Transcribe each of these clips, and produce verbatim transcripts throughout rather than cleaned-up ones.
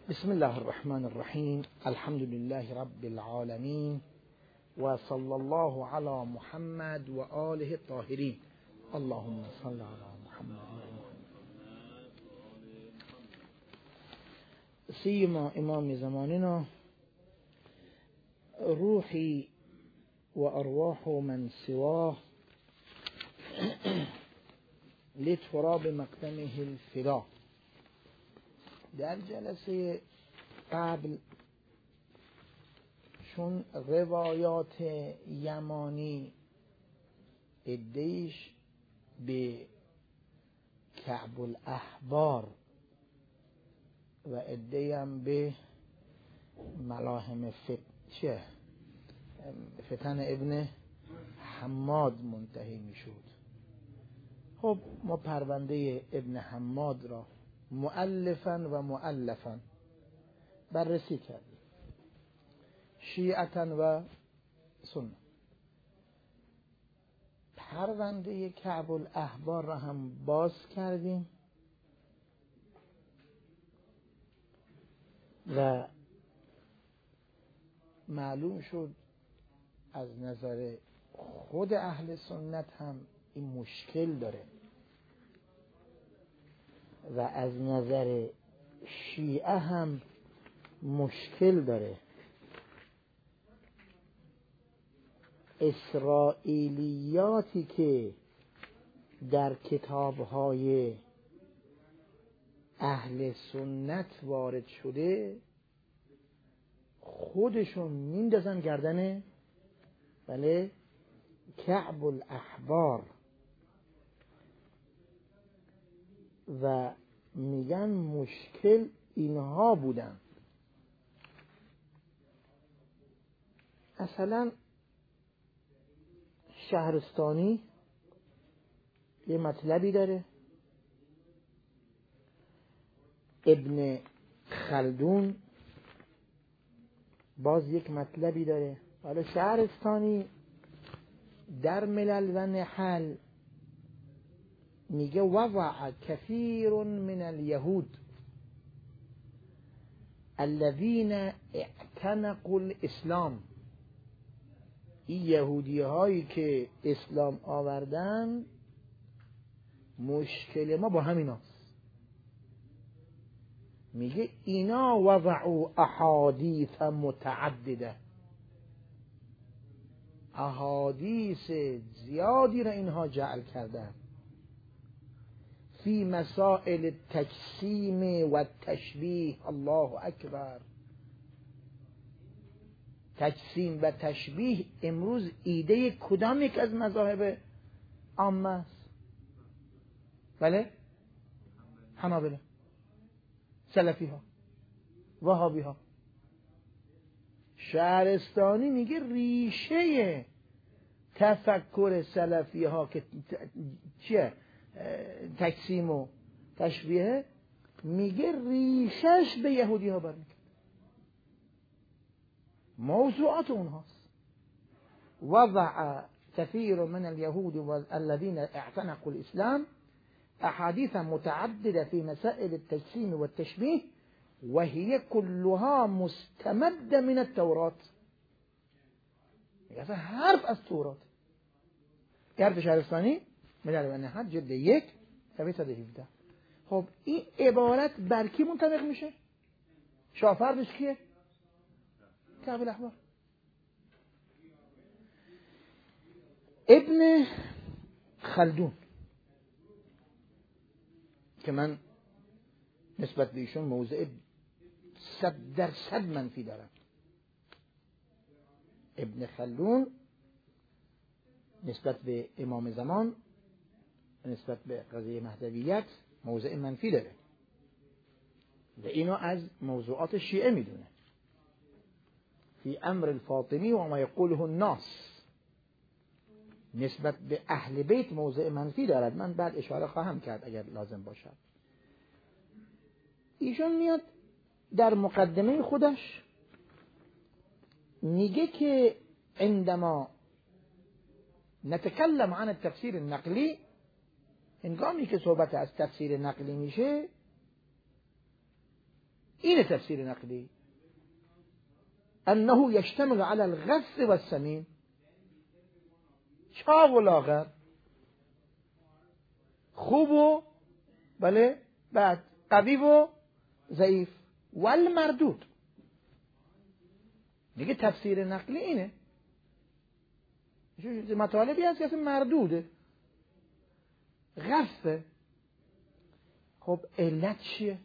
بسم الله الرحمن الرحیم. الحمد لله رب العالمین و صلی الله علی محمد و آله الطاهرین. اللهم صل علی محمد. سیما امام زماننا روحی و ارواح من سواه لتراب مقدمه الفدا. در جلسه قبل چون روایات یمانی ادهیش به کعب الاحبار و ادهیم به ملاهم فتن فتن ابن حماد منتهی می شد. خب ما پرونده ابن حماد را مؤلفاً و مؤلفاً بررسی کردیم، شیعتاً و سنة. پرونده کعب الاحبار را هم باز کردیم و معلوم شد از نظر خود اهل سنت هم این مشکل داره و از نظر شیعه هم مشکل داره. اسرائیلیاتی که در کتاب‌های اهل سنت وارد شده خودشون میندازن گردن بله کعب الاحبار و میگن مشکل اینها بودن. مثلا شهرستانی یه مطلبی داره، ابن خلدون باز یک مطلبی داره. حالا شهرستانی در ملل و نحل میگه وضع کثیر من الیهود الذین اعتنقوا الاسلام. این یهودی هایی که اسلام آوردن مشکل ما با همین هست. میگه اینا وضعوا احادیث متعدده، احادیث زیادی را اینها جعل کردن فی مسائل تجسیم و تشبیه. الله اکبر. تجسیم و تشبیه امروز ایده کدام یک از مذاهب عامه است؟ بله حنابلة، سلفی ها، وهابی ها. شهرستانی میگه ریشه تفکر سلفی ها که چیه تجسیم و تشبیه، میگه ریشش به یهودی ها برمیگرده، موضوعات اونهاست. وضع كثير من اليهود والذين اعتنقوا الإسلام أحاديث متعددة في مسائل التجسيم والتشبيه وهي كلها مستمدة من التوراة. يعني حرف از تورات. حرف شهرستانی ملل و نحل جلد یک صفحه صد و هفده. خب این عبارت بر کی منطبق میشه؟ شافردش کیه؟ کعب الاحبار. ابن خلدون که من نسبت به ایشون موضع صد درصد منفی دارم. ابن خلدون نسبت به امام زمان، نسبت به قضیه مهدویت موضع منفی داره و اینو از موضوعات شیعه میدونه. فی امر الفاطمی و ما یقوله الناس نسبت به اهل بیت موضع منفی دارد. من بعد اشاره خواهم کرد اگر لازم باشد. ایشون میاد در مقدمه خودش میگه که عندما نتکلم عن التفسیر النقلی، هنگامی که صحبت از تفسیر نقلی میشه این تفسیر نقلی، انه یشتمل علی الغث و السمین، چاق و لاغر، خوب و بله بعد قوی و ضعیف، والمردود. دیگه تفسیر نقلی اینه. مطالبی هست که اصلا مردوده، غثه. خب علت چیه؟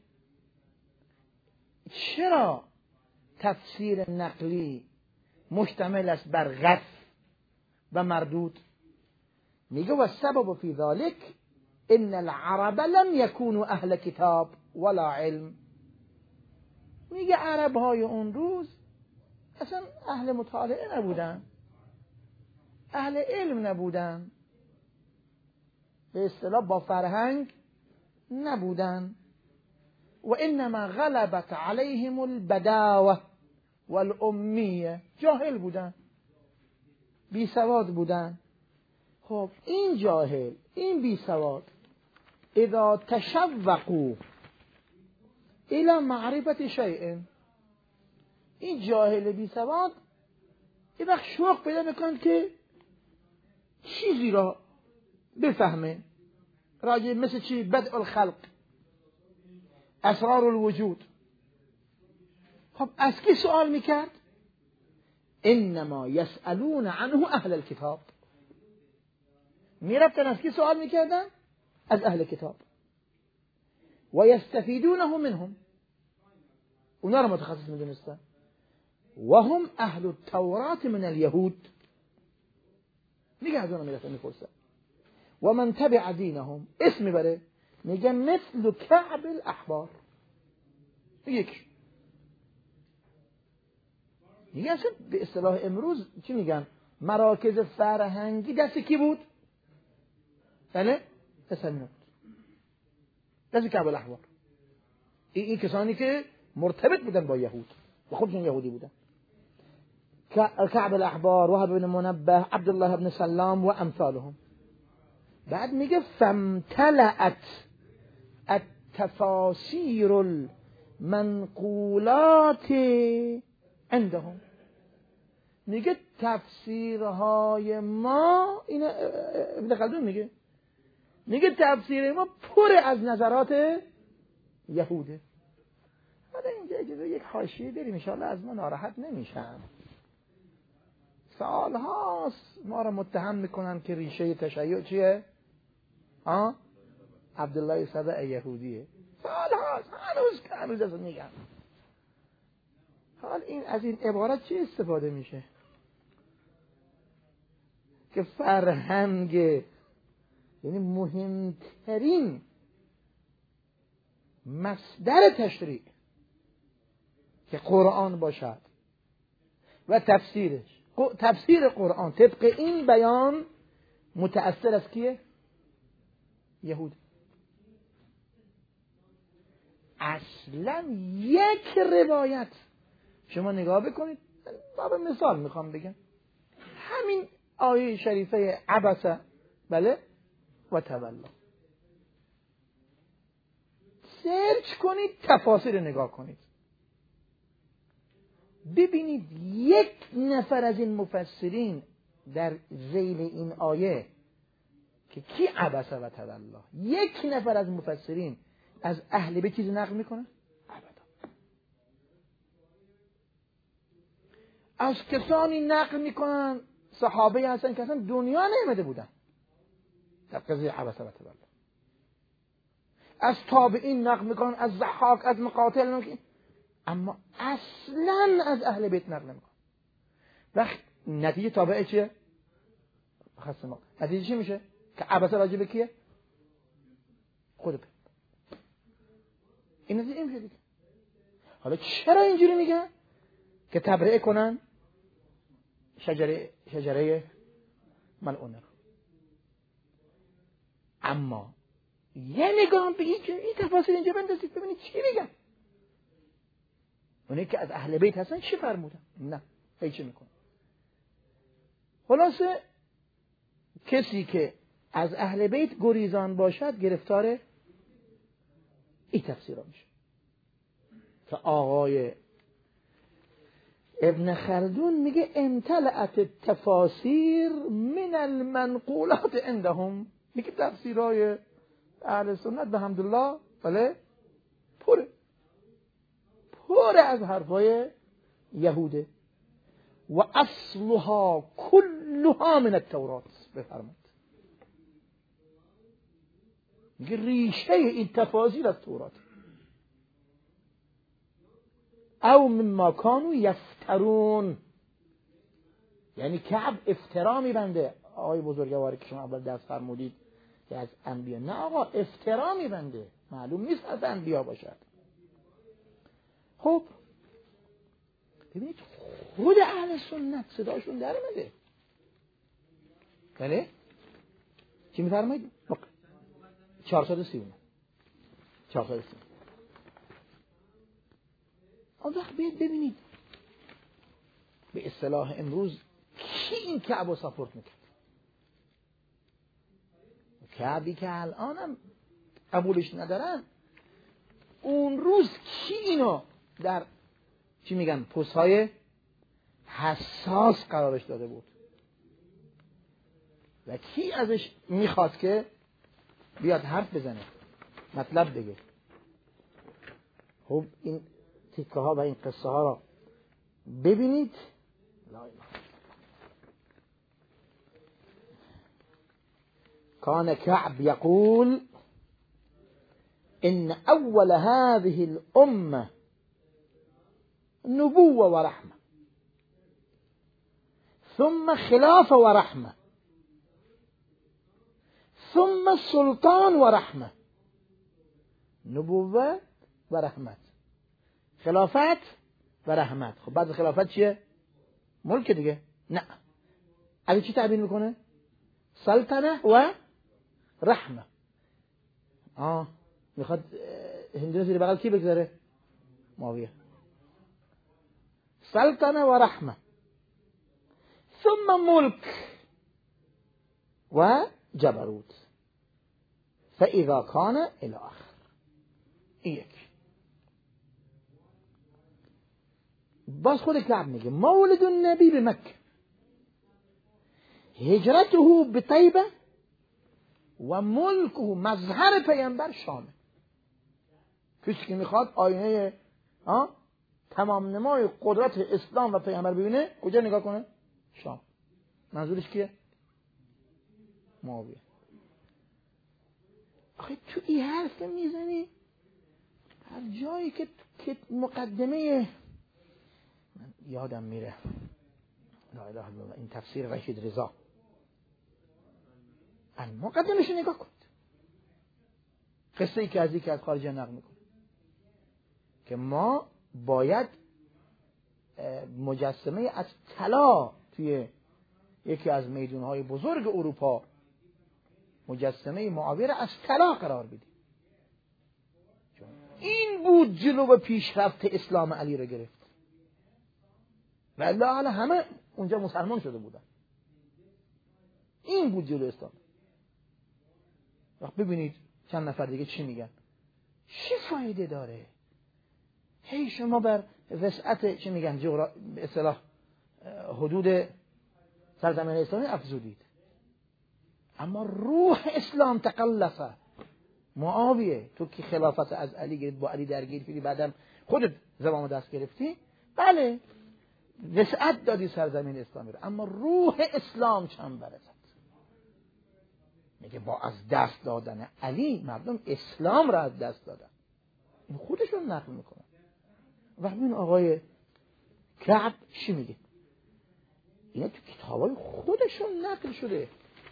چرا تفسیر نقلی مشتمل است بر غث و مردود؟ میگه و السبب فی ذلک ان العرب لم یکونوا اهل کتاب ولا علم. میگه عرب های اون روز اصلا اهل مطالعه نبودن، اهل علم نبودن، به اصطلاح با فرهنگ نبودن. و انما غلبت علیهم البداوه والامیه، جاهل بودن، بی سواد بودن. خب این جاهل، این بی سواد، اذا تشوقوا الى معرفت شیء، این جاهل بی سواد یه وقت شوق پیدا میکنه که چیزی را بفهمه، راجع مثل چی؟ بدء الخلق، اسرار الوجود. خب از کی سوال میکرد؟ انما یسألون عنه اهل الكتاب. میرفتن از کی سوال میکردن؟ از اهل کتاب. و یستفیدونه منهم، اونا رو متخصص میدونستن. و هم اهل التورات من اليهود، میگه از اونا میرفتن میپرسن. و من تبع دینهم، اسم بره، میگه مثل کعب الاحبار. یک میگه اصلا به اصطلاح امروز چی میگن؟ مراکز فرهنگی دست کی بود؟ بله دست همین بود، دست کعب الاحبار. این, این کسانی که مرتبط بودن با یهود و خودشون یهودی بودن، کعب الاحبار، وهب بن منبه، عبدالله بن سلام و امثالهم. بعد میگه فامتلأت التفاسیر المنقولات عندهم. میگه تفسیرهای ما، این ابن خلدون میگه، میگه تفسیر ما پر از نظرات یهوده. حالا اینجا اجازه یک حاشیه داریم، ان شاءالله از ما ناراحت نمیشن. سالهاست ما را متهم میکنن که ریشه تشیع چیه؟ ها؟ عبدالله سبع یهودیه. سالهاست، هنوز که هنوز از میگن. حال این از این عبارت چی استفاده میشه؟ که فرهنگ، یعنی مهمترین مصدر تشریع که قرآن باشد و تفسیرش، تفسیر قرآن طبق این بیان متأثر از کیه؟ یهود. اصلا یک روایت شما نگاه بکنید، باب مثال میخوام بگم، همین آیه شریفه عبس بله و تولا، سرچ کنید، تفاسیر نگاه کنید، ببینید یک نفر از این مفسرین در ذیل این آیه که کی عبس و تولا، یک نفر از مفسرین از اهل بیت چیزی نقل میکنه؟ ابدا. از کسانی نقل میکنن صحابه هستن که اصلا دنیا نیامده بودن در قضیه عبس و تولا. از تابعین نقل میکنن، از ضحاک، از مقاتل نقل، اما اصلا از اهل بیت نقل نمیکنن. وقت نتیجه تابعه چیه؟ خاص ما نتیجه چی میشه؟ که عبس راجع به کیه؟ خود بیت. این نتیجه میشه دیگه. حالا چرا اینجوری میگن؟ که تبرئه کنن شجره شجره ملعونه. اما یه نگاه به این این تفاصیل اینجا بندازید ببینید چی میگن. اونایی که از اهل بیت هستن چی فرمودن؟ نه هیچ میکنه. خلاصه کسی که از اهل بیت گریزان باشد گرفتار این تفسیرها میشه. که آقای ابن خلدون میگه امتلأت التفاسیر من المنقولات عندهم، میگه تفسیرهای اهل سنت به حمدالله بله پره پره از حرفای یهوده و اصلها کلها من التورات. بفرمایید میگه ریشه این تفاسیر از تورات. او مما کانوا یفترون، یعنی کعب افترا میبنده. آقای بزرگواری که شما اول درس فرمودید که از انبیا، نه آقا افترا میبنده، معلوم نیست از انبیا باشد. خب ببینید خود اهل سنت صداشون در اومده. بله چی میفرمایید؟ چهارصد و سی و نه چهارصد و سی. آن وقت بیاید ببینید به اصطلاح امروز کی این کعب رو ساپورت میکرد. کعبی که الانم قبولش ندارن، اون روز کی اینو در چی میگن پست‌های حساس قرارش داده بود و کی ازش میخواد که بیاد حرف بزنه، مطلب بگه. خب این تیکه ها و این قصه ها را ببینید. کان کعب یقول ان اول هذه الامه نبوه و رحمه ثم خلافه و رحمه ثم سلطان و رحمه. نبوه و رحمت، خلافت و رحمت. خب بعد خلافت چیه؟ ملک دیگه. نه علی چی تعبیر میکنه؟ سلطنه و رحمه. آه میخواد هندونه زیر بغل کی بگذاره؟ معاویه. سلطنه و رحمه ثم ملک و جبروت فاذا کان الی آخر. یک باز خود کعب میگه مولد النبی به مکه، هجرته به طیبه و ملکه مظهر پیامبر شامه. کسی که میخواد آینه تمام نمای قدرت اسلام و پیامبر ببینه کجا نگاه کنه؟ شام. منظورش کیه؟ معاویه. آخه تو این حرف میزنی هر جایی که که مقدمه من یادم میره، لا اله الا الله، این تفسیر رشید رضا، ان مقدمش نگاه کنید. قصه ای که از یکی از خارجه نقل میکنه که ما باید مجسمه از طلا توی یکی از میدانهای بزرگ اروپا، مجسمه معاویه را از طلا قرار بدیم. این بود جلو پیشرفت اسلام علی را گرفت و الله همه اونجا مسلمان شده بودن. این بود جلو اسلام. وقت ببینید چند نفر دیگه چی میگن، چی فایده داره؟ هی شما بر وسعت چی میگن جغرا... به اصطلاح حدود سرزمین اسلامی افزودید، اما روح اسلام تقلصه. معاویه تو که خلافت از علی گرفت، با علی درگیر شدی، بعدم خودت زمام دست گرفتی، بله وسعت دادی سرزمین اسلامی رو، اما روح اسلام چند برسد. میگه با از دست دادن علی مردم اسلام را از دست دادن. این خودشون نقل میکنن. و این آقای کعب چی میگه؟ اینا تو کتابای خودشون نقل شده.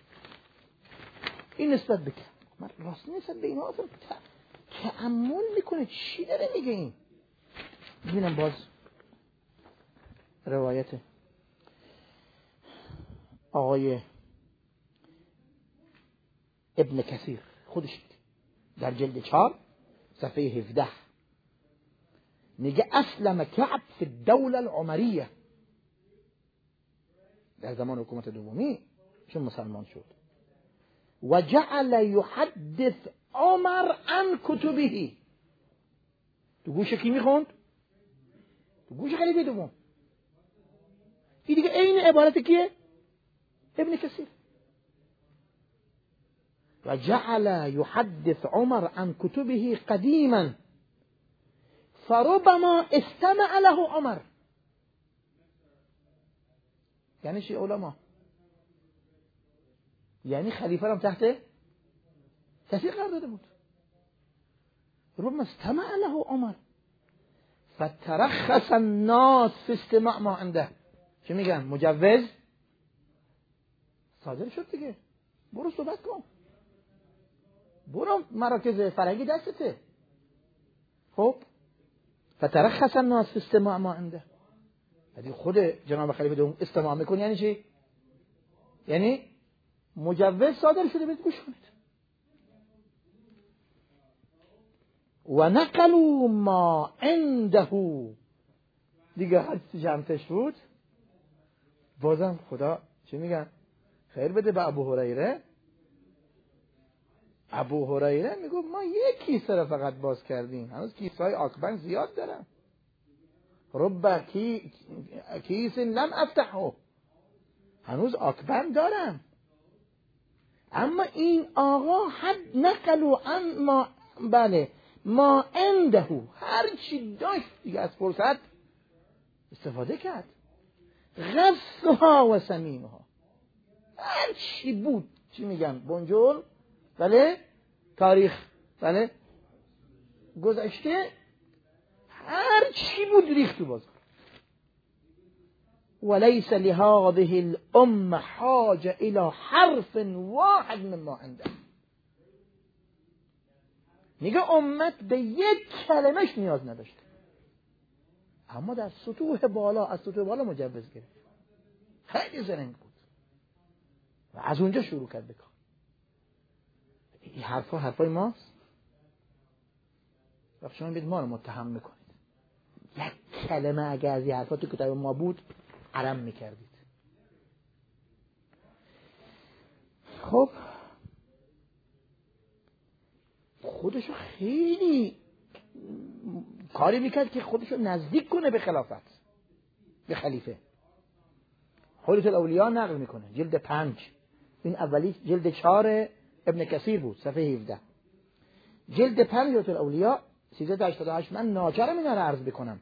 این نسبت به کعب، من راست نسبت به اینا اصلا تأمل میکنه چی داره میگه. این ببینم باز روایت آقای ابن کثیر خودش در جلد چهار صفحه هفده میگه اسلم کعب فی الدوله العمریه، در زمان حکومت دومی چون مسلمان شد، و جعل یحدث عمر عن کتبه. تو گوش کی میخوند؟ تو گوش خلیفه دوم. این دیگه عین عبارت کیه؟ ابن کثیر. و جعل يحدث عمر عن كتبه قديما فربما استمع له عمر. یعنی چی علما؟ یعنی خلیفه هم تحت کثیر قرار داده بود. ربما استمع له عمر فترخص الناس في استماع ما عنده. چی میگن؟ مجوز صادر شد دیگه، برو صحبت کن، برو مراکز فرهنگی دستته. خب فترخص الناس في استماع ما عنده. یعنی خود جناب خلیفه دوم استماع میکنه یعنی چی؟ یعنی مجوز صادر شده، برید گوش کنید. و نقلوا ما عنده. دیگه هر چی جمعش بود بازم خدا چی میگن؟ خیر بده به ابو هریره. ابو هریره میگه ما یک کیسه رو فقط باز کردیم، هنوز کیسه های آکبنگ زیاد دارم. رب کی کیس لم افتحه، هنوز آکبنگ دارم. اما این آقا حد نقلوا عن ما، بله ما عنده، هر چی داشت دیگه از فرصت استفاده کرد. غثها و سمینها، هر چی بود، چی میگن بنجل، بله تاریخ، بله گذشته، هر چی بود ریخت تو بازار. وليس لهذه الامه حاجه الى حرف واحد مما عنده. میگه امت به یک کلمش نیاز نداشته، اما در سطوح بالا، از سطوح بالا مجوز گرفت. خیلی زرنگ بود و از اونجا شروع کرد بکن. این حرفا حرفای ماست. وقتی شما بید ما رو متهم میکنید، یک کلمه اگه از این حرفا تو کتاب ما بود عرم میکردید. خب خودشو خیلی کاری میکرد که خودشو نزدیک کنه به خلافت، به خلیفه. حلیت الاولیاء نقل میکنه جلد پنج، این اولی جلد چهار ابن کثیر بود صفحه هفده. جلد پنج حلیت الاولیاء سیصد و هشتاد و هشت. من ناچارم اینا رو عرض بکنم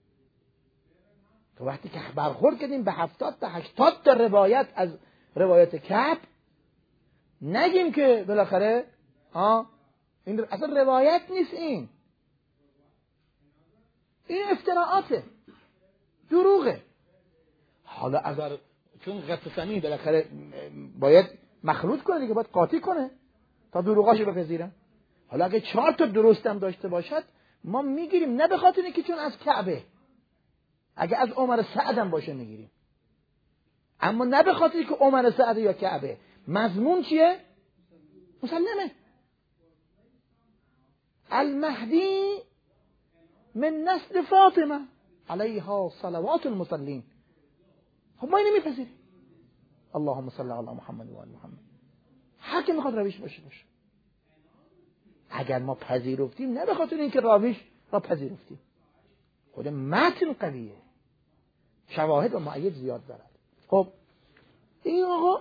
تو وقتی که برخورد کردیم به هفتاد تا هشتاد تا روایت از روایت کعب، نگیم که بالاخره آه این اصلا روایت نیست، این این افتراعاته، دروغه. حالا اگر چون قطعی بالاخره باید مخلوط کنه دیگه، باید قاطی کنه تا دروغاشو بپذیرن. حالا اگه چهار تا درستم داشته باشد ما میگیریم، نه به خاطر اینکه چون از کعبه، اگه از عمر سعدم باشه میگیریم، اما نه به خاطر که عمر سعد یا کعبه. مضمون چیه؟ مسلمه المهدی من نسل فاطمه علیها صلوات المصلین. خب ما اینو میپذیریم. اللهم صل علی محمد و آل محمد. هر کی میخواد رویش باشه باشه. اگر ما پذیرفتیم نه به خاطر اینکه راویش را پذیرفتیم، خود متن قویه، شواهد و مؤید زیاد دارد. خب این آقا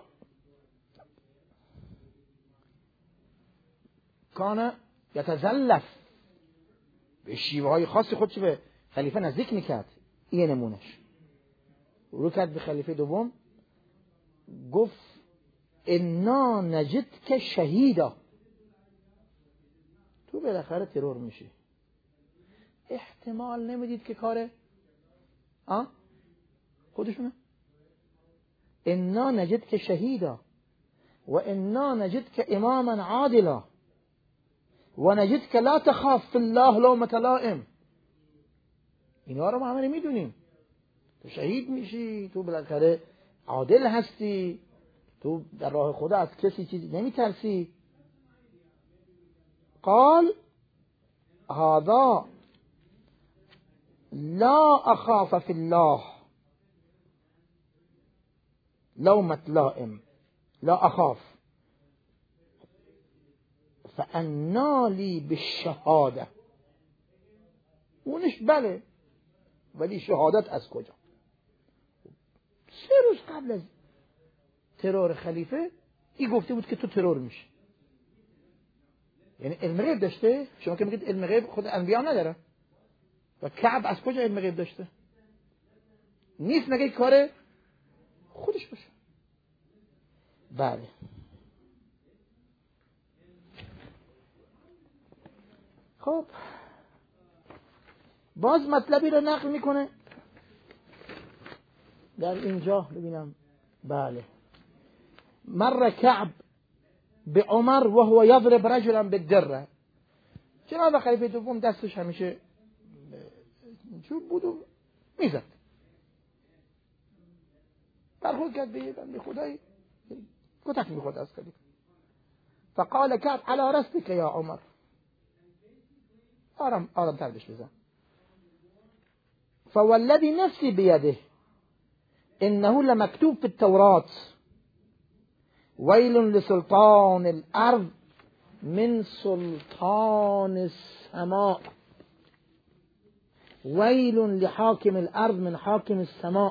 کانه یتزلف، به شیوه های خاصی خودش به خلیفه نزدیک میکرد. این نمونش رو کرد به خلیفه دوم، گفت انا نجدک شهیدا، تو بالاخره ترور میشی. احتمال نمیدید که کاره آه خودشونه. انا نجدک شهیدا و انا نجدک اماما عادلا و نجدک لا تخاف فی الله لومة لائم. اینا رو ما همه میدونیم. تو شهید میشی، تو بالاخره عادل هستی، تو در راه خدا از کسی چیزی نمیترسی. قال هذا لا اخاف فی الله لومة لائم، لا اخاف فانا لی بالشهاده. اونش بله ولی شهادت از کجا؟ سه روز قبل از ترور خلیفه این گفته بود که تو ترور میشی. یعنی علم غیب داشته. شما که میگید علم غیب خود انبیا نداره، و کعب از کجا علم غیب داشته؟ نیست مگه کار خودش باشه. بله. خب باز مطلبی رو نقل میکنه در اینجا، ببینم. بله. مر کعب به عمر و هو یضرب رجلا بالدره. جناب خلیفه دوم دستش همیشه چوب بود و میزد، برخورد کرد به بنده خدایی کتک میخورد از خلیفه. فقال کعب علی رسلک یا عمر، آرام آرام تر بش بزن. فوالذی نفسی بیده انه لمکتوب فی التورات ویل لسلطان الارض من سلطان السماء ویل لحاکم الارض من حاکم السماء.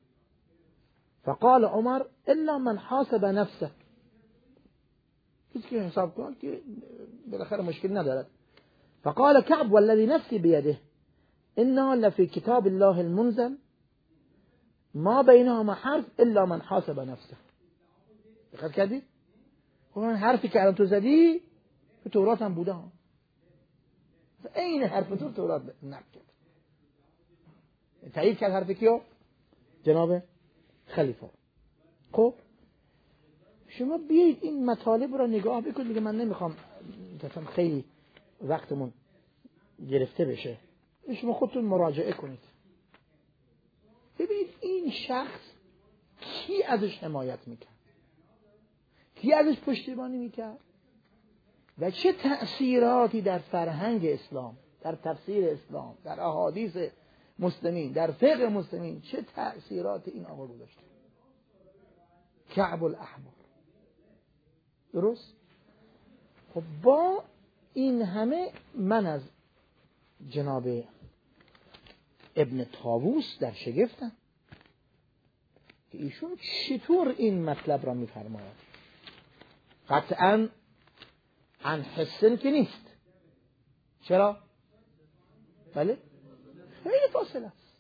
فقال عمر الا من حاسب نفسه. کسی که حساب کنه که بالاخره مشکل ندارد. فقال كعب والذي نفسي بيده إنه لفي كتاب الله المنزل ما بينهما حرف إلا من حاسب نفسه. دقت کردی؟ اون حرفی که الان تو زدی تو تورات هم بوده ها. این حرف تو تورات نقل کرد. تایید کرد حرفی کیو؟ جناب خلیفه. خب شما بیایید این مطالب رو نگاه بکنید. دیگه من نمیخوام مثلا خیلی وقتمون گرفته بشه. شما خودتون مراجعه کنید. ببینید این شخص کی ازش حمایت میکرد، کی ازش پشتیبانی میکرد و چه تأثیراتی در فرهنگ اسلام، در تفسیر اسلام، در احادیث مسلمین، در فقه مسلمین چه تأثیرات این آقا گذاشته. کعب الاحبار. درست؟ خب با این همه من از جناب ابن طاووس در شگفتم که ایشون چطور این مطلب را میفرماید. قطعاً عن حسن که نیست. چرا؟ بله خیلی فاصله است.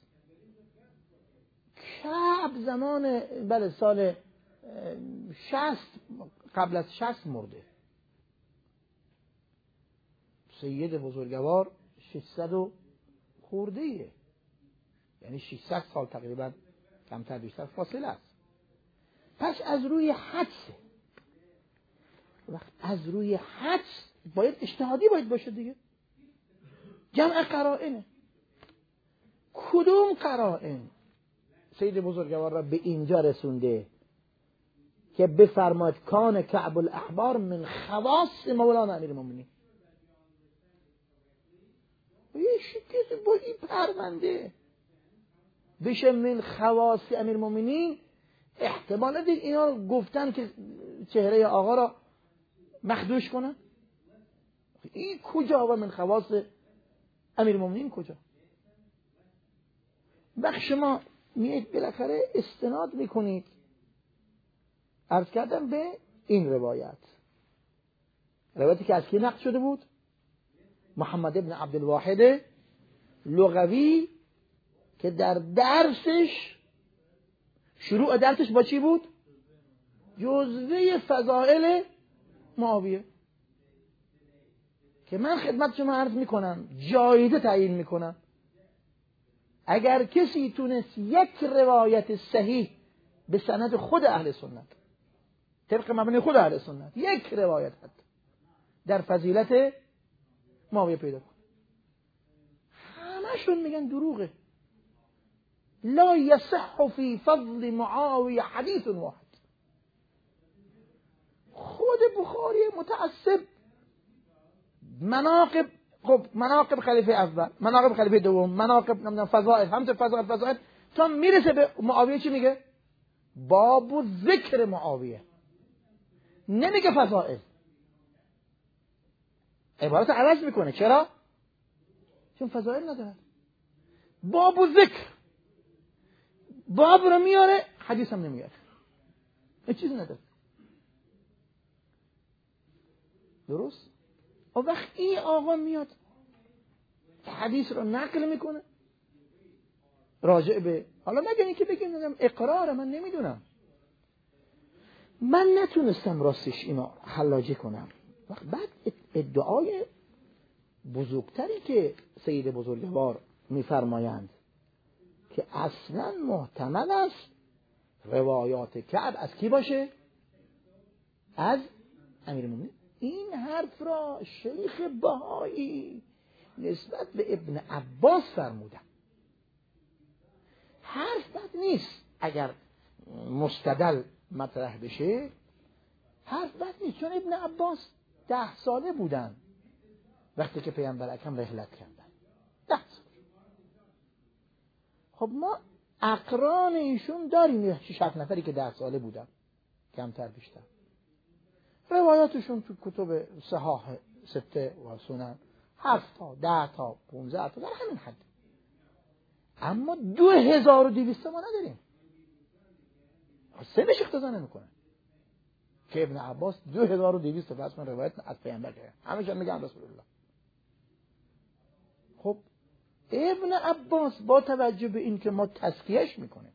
کعب زمان بله سال شصت قبل از شصت مرده. سید بزرگوار ششصد و خورده ایه، یعنی ششصد سال تقریبا کمتر بیشتر فاصله است. پس از روی حدس، وقت از روی حدس باید اجتهادی باید باشه دیگه. جمع قرائنه. کدوم قرائن سید بزرگوار را به اینجا رسونده که بفرماید کان کعب الاحبار من خواص مولانا امیرالمومنین؟ یه شکست با این پرونده بشه من خواص امیرالمومنین. احتمال ندید اینا گفتن که چهره آقا را مخدوش کنن. این کجا و من خواص امیرالمومنین کجا؟ وقت شما میید بالاخره استناد میکنید. عرض کردم به این روایت، روایتی که از کی نقل شده بود؟ محمد ابن عبدالواحد لغوی که در درسش شروع درسش با چی بود؟ جزوه فضائل معاویه که من خدمت شما عرض میکنم جایزه تعیین میکنم. اگر کسی تونست یک روایت صحیح به سند خود اهل سنت طبق مبنی خود اهل سنت یک روایت حتی در فضیلت معاویه پیدا کن، همشون میگن دروغه. لا یصح فی فضل معاویه حدیث واحد. خود بخاری متعصب مناقب، خب مناقب خلیفه اول، مناقب خلیفه دوم، مناقب نمیدونم فضائل، همچه فضائل فضائل تا میرسه به معاویه چی میگه؟ باب و ذکر معاویه، نمیگه فضائل. عبارت عوض میکنه. چرا؟ چون فضائل نداره. باب و ذکر، باب رو میاره حدیث هم نمیاره، هیچ چیز نداره. درست؟ و وقت این آقا میاد حدیث رو نقل میکنه راجع به، حالا مگه اینکه بگیم اقرار، من نمیدونم، من نتونستم راستش اینو حلاجه کنم. بعد ادعای بزرگتری که سید بزرگوار میفرمایند که اصلا محتمل است روایات کعب از کی باشه؟ از امیرالمومنین. این حرف را شیخ بهایی نسبت به ابن عباس فرمودن. حرف بد نیست اگر مستدل مطرح بشه، حرف بد نیست، چون ابن عباس ده ساله بودن وقتی که پیامبر اکرم رحلت کردن، ده سال. خب ما اقران ایشون داریم، شش هفت نفری که ده ساله بودن، کمتر بیشتر. روایاتشون تو کتب صحاح سته و سنن هفت تا ده تا پونزده تا در همین حد. اما دو هزار و دویست ما نداریم. سه بهش اقتضا نمیکنه که ابن عباس دو هزار و دویست تا من روایت از پیامبر کرده، همه میگن رسول الله. خب ابن عباس با توجه به این که ما تزکیهش میکنیم،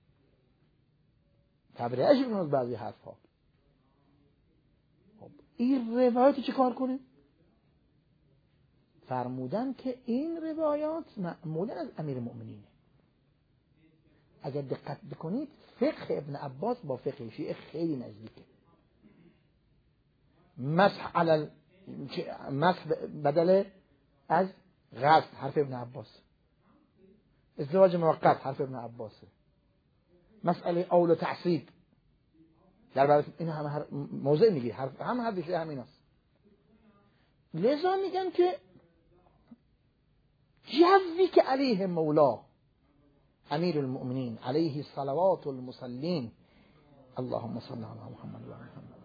تبریئهش میکنیم از بعضی حرفها، خب این روایت چه کار کنیم؟ فرمودن که این روایات معمولا از امیرالمؤمنینه. اگر دقت بکنید فقه ابن عباس با فقه شیعه خیلی نزدیکه. مسح علل مسح بدل از غسل حرف ابن عباس، ازدواج موقت حرف ابن عباسه، مسئله اول و تعصیب در برای این همه هر موضع میگی، حرف هم حرف شیعه همین است. لذا میگن که جوی که علیه مولا امیر المؤمنین علیه صلوات المصلین اللهم صل علی محمد و محمد،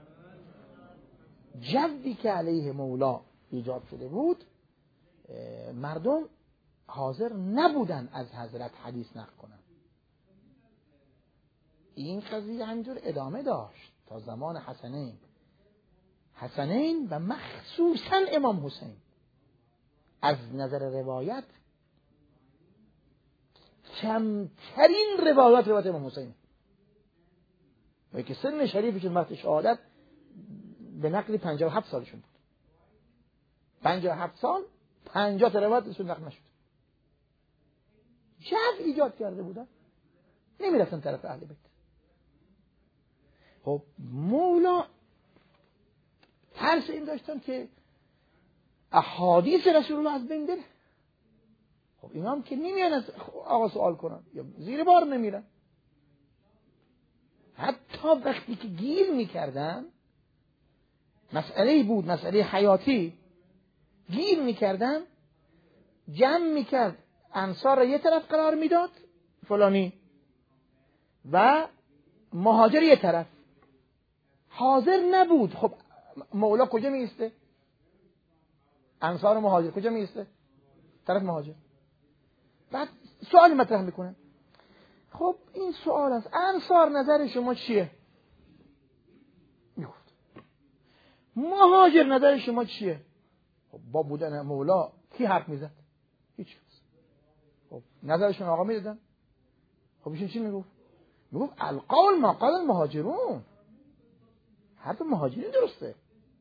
جوی که علیه مولا ایجاد شده بود، مردم حاضر نبودن از حضرت حدیث نقل کنن. این قضیه همینطور ادامه داشت تا زمان حسنین حسنین و مخصوصا امام حسین. از نظر روایت کمترین روایت روایت امام حسین، و که سن شریفشون وقت شهادت به نقل پنجاه و هفت سالشون بود. پنجاه و هفت سال پنجاه تا روایتشون نقل نشد. جو ایجاد کرده بودن، نمیرفتن طرف اهل بیت. خب مولا ترس این داشتن که احادیث رسول الله از بین بره. خب اینا هم که نمیان از آقا سوال کنن یا زیر بار نمیرن. حتی وقتی که گیر میکردن، مسئله بود، مسئله حیاتی، گیر میکردن، جمع میکرد، انصار را یه طرف قرار میداد فلانی و مهاجر یه طرف، حاضر نبود. خب مولا کجا میسته؟ انصار و مهاجر کجا میسته؟ طرف مهاجر. بعد سوال مطرح میکنن، خب این سوال است، انصار نظر شما چیه؟ میگفت. مهاجر نظر شما چیه؟ خب با بودن مولا کی حرف میزد؟ هیچ کس. خب نظرشون آقا میدادن. خب ایشون چی میگفت؟ میگفت القول ما قال المهاجرون، حرف مهاجرین درسته.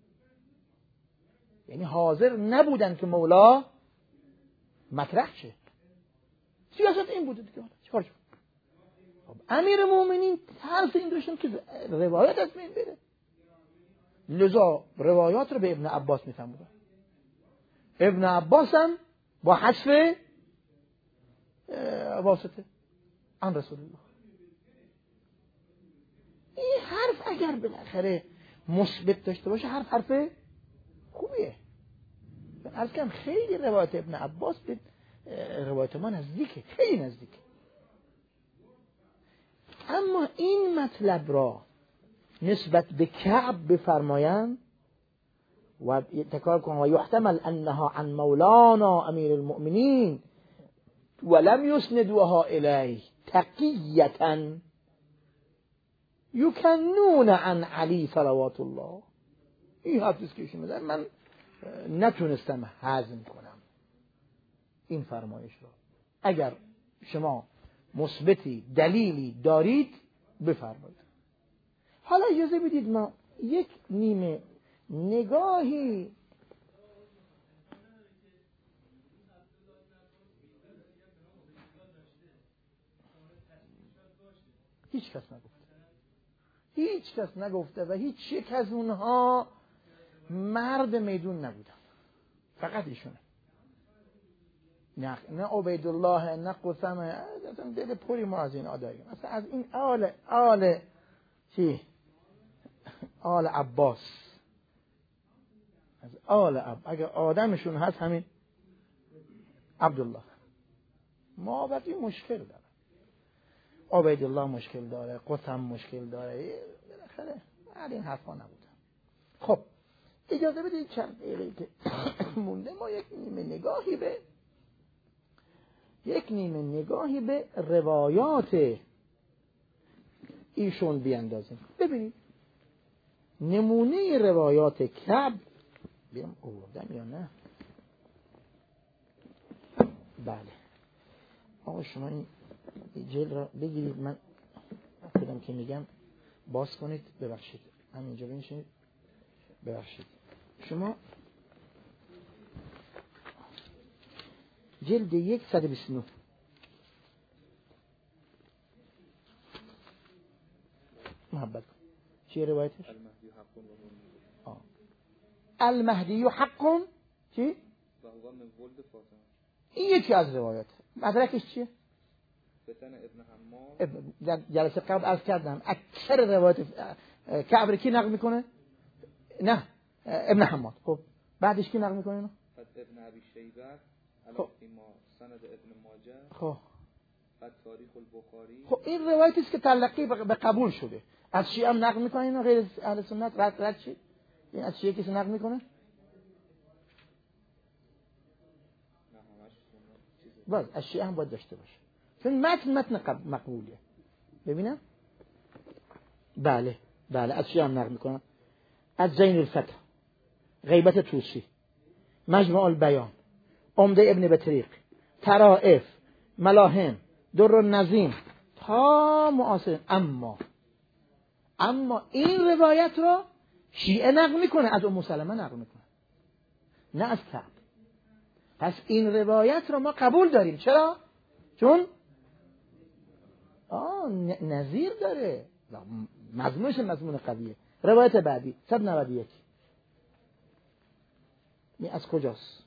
یعنی حاضر نبودن که مولا مطرح شه. سیاست این بوده دیگه. چیکار کنیم؟ خب امیر مومنین ترس این داشتن که روایت از بین بره، لذا روایات رو به ابن عباس میفرمودن. ابن عباس هم با حذف واسطه عن رسول الله. این حرف اگر بالاخره مثبت داشته باشه حرف حرف خوبیه. از کم خیلی روایت ابن عباس به روایت ما نزدیکه، خیلی نزدیکه. اما این مطلب را نسبت به کعب بفرمایند و تکرار کنند و یحتمل انها عن مولانا امیر المؤمنین ولم یسندوها الیه تقیة یکنون عن علی صلوات الله. این حدیث که ایشون میگن من نتونستم هضم کنم این فرمایش رو. اگر شما مثبتی دلیلی دارید بفرمایید. حالا اجازه بدید ما یک نیمه نگاهی هیچ کس نگفته هیچ کس نگفته و هیچ یک از اونها مرد میدون نبودن، فقط ایشونه. نه نه عبیدالله نه قسم، دل پوری ما از این آداییم. اصلا از این آل آل چی آل عباس، از آل عب اگر آدمشون هست همین عبدالله. ما بقی مشکل داره، عبیدالله مشکل داره، قسم مشکل داره، بالاخره بعد این حرفا نبودن. خب اجازه بدید چند دقیقه که مونده ما یک نیمه نگاهی به یک نیمه نگاهی به روایات ایشون بیاندازیم. ببینید نمونه روایات کعب بیام آوردم یا نه؟ بله آقا شما این جل را بگیرید، من خودم که میگم باز کنید. ببخشید همینجا بنشینید. ببخشید شما جلد یک صد و بیست و نه محبت کن. چیه روایتش؟ المهدی حق آه. المهدی حق چی؟ این یکی از روایات. مدرکش چیه؟ فتن ابن حماد. جلسه قبل عرض کردم اکثر روایات کعب کی نقل میکنه؟ نه ابن حماد. خب بعدش کی نقل میکنه اینو؟ ابن ابی شیبه علی سند ابن ماجه. خب بعد تاریخ البخاری. خب این روایتی است که تلقی به قبول شده. از شیعه هم نقل میکنه اینو، غیر اهل سنت رد رد شد. این از شیعه کسی نقل میکنه؟ باز از شیعه هم باید داشته باشه، چون متن متن مقبوله. ببینم بله بله از شیعه هم نقل میکنه. از زین الفتح، غیبت توسی، مجمع البیان، عمده ابن بطریق، طرائف، ملاهم، در النظیم تا معاصر. اما اما این روایت را شیعه نقل میکنه، از ام سلمه نقل میکنه، نه از کعب. پس این روایت را ما قبول داریم. چرا؟ چون آه نظیر داره، مضمونش مضمون قویه. روایت بعدی صد و نود و یک این از کجاست؟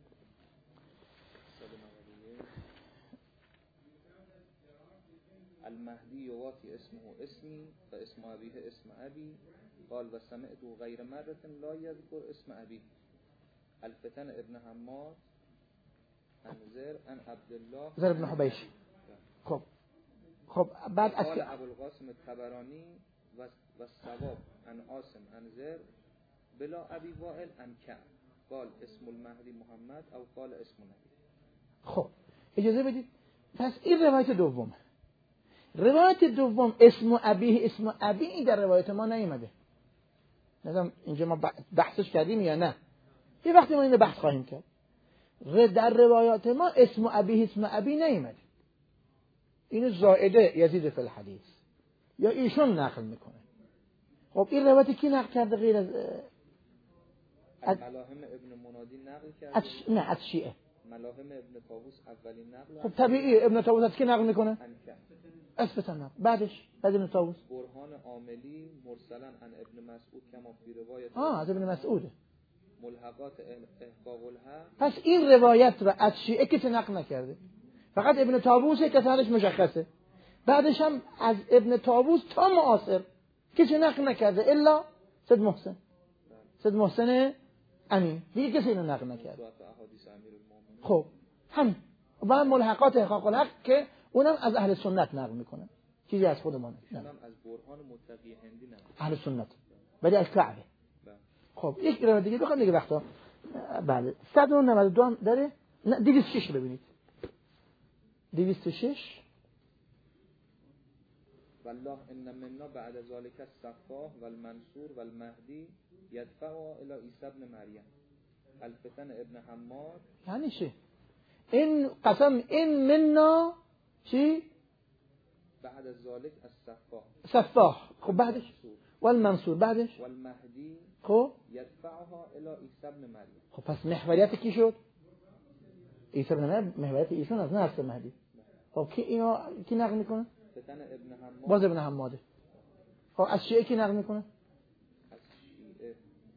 المهدی یواتی اسمه اسمی و اسم ابیه اسم ابی قال و سمعت غیر مرة لا یذکر اسم ابی. الفتن ابن حماد انذر ان عبدالله زر ابن حبیش. خب خب بعد از قال ابو القاسم الطبرانی و و الثواب ان عاصم انذر بلا ابی وائل ان کعب قال اسم المهدی محمد او قال اسم نبی. خب اجازه بدید پس این روایت دومه. روایت دوم اسم ابیه اسم ابی این در روایت ما نیامده. نمیدونم اینجا ما بحثش کردیم یا نه. یه وقتی ما اینو بحث خواهیم کرد. در روایات ما اسم ابیه اسم ابی نیامده. اینو زائده یزید فی الحدیث یا ایشون نقل میکنه. خب این روایت کی نقل کرده غیر از از ملاهم ابن منادی نقل کرده؟ از نه از شیعه. ملاهم ابن طاووس اولین نقل. خب طبیعی ابن طاووس از کی نقل میکنه؟ اثبتن نقل. بعدش بعد ابن طاووس برهان عاملی مرسلا عن ابن مسعود کما فی روایت. آه از ابن مسعود. ملحقات احقاق الحق. پس این روایت رو از شیعه کسی نقل نکرده، فقط ابن طاووس که سندش مشخصه. بعدش هم از ابن طاووس تا معاصر کسی نقل نکرده الا سید محسن. سید محسن امین دیگه کسی اینو نقل نکرده. خب همین و ملحقات احقاق الحق که اونم از اهل سنت نقل میکنن، چیزی از خود ما نه. از برهان متقی هندی نه، اهل سنت ولی از کعبه. خب یک روایت دیگه بخوام دیگه وقتا. بله صد و نود و دو هم داره. نه دویست و شش ببینید. دویست و شش والله ان منا بعد ذلك السفاح والمنصور والمهدی يدفع الى عیسی ابن مریم الفتن ابن حماد. یعنی چی؟ این قسم این منا چی؟ بعد ذلك السفاح سفاح. خب بعدش والمنصور بعدش والمهدی خب يدفعها الى عیسی ابن مریم. خب پس محوریت کی شد؟ عیسی ابن مریم. محوریت عیسی از نه هست مهدی. خب کی اینو کی نقل میکنه؟ فتن ابن حماد. باز ابن حماده. خب از شیعه کی نقل میکنه؟ از شیعه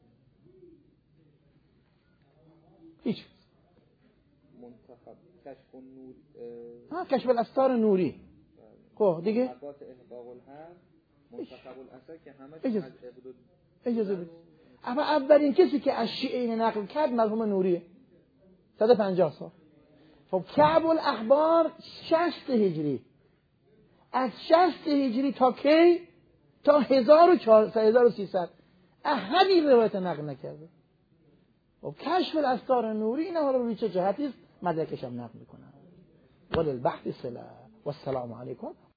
هیچ. منتخب کشف النور ها کشف الاستار نوری. خب دیگه حقات احقاق الحق منتخب الاثر که همش اجازه. از اقدود. اجازه بدید. اما اولین کسی که از شیعه این نقل کرد مرحوم نوریه. صد و پنجاه سال. خب کعب الاحبار شصت هجری. از شصت هجری تا کی؟ تا هزار و چهارصد هزار و سیصد احدی روایت نقل نکرده. خب کشف الاستار نوری اینا حالا روی چه جهتی است مدرکش هم نقل میکنن. وللبحث صله و السلام علیکم.